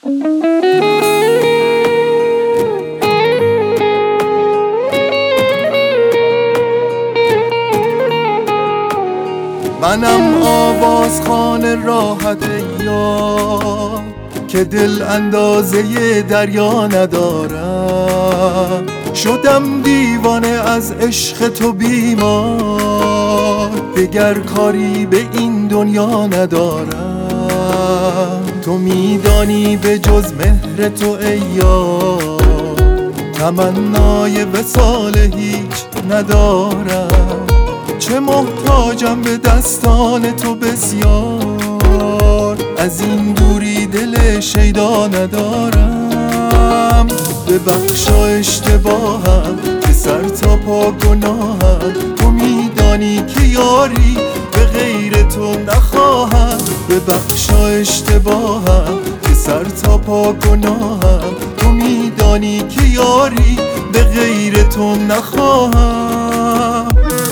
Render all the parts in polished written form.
منم آوازخوان راحت یار که دل اندازه دریا ندارم. شدم دیوانه از عشق تو بیمار، دگر کاری به این دنیا ندارم. تو میدانی به جز مهر تو ای یار تمنای وصال هیچ ندارم. چه محتاجم به دستان تو بسیار، از این دوری دل شیدا ندارم. ببخشا اشتباهم که سر تا پا گناهم، تو میدانی که یاری به غیر تو نخواهم. ببخشا اشتباهم که سر تا پا گناهم، تو میدانی که یاری به غیر تو نخواهم.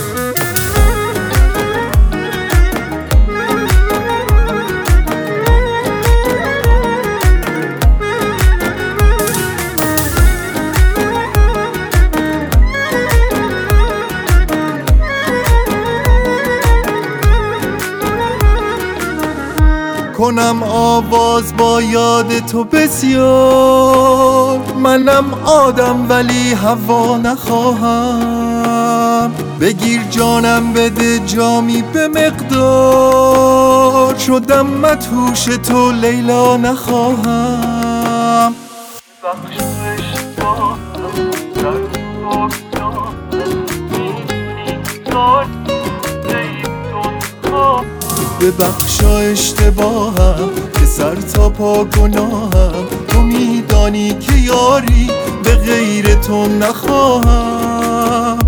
کنم آواز با یاد تو بسیار، منم آدم ولی هوا نخواهم. بگیر جانم بده جامی به مقدار، شدم مدهوش تو لیلا نخواهم. ببخشا اشتباهم که سر تا پا گناهم، تو میدانی که یاری به غیر تو نخواهم.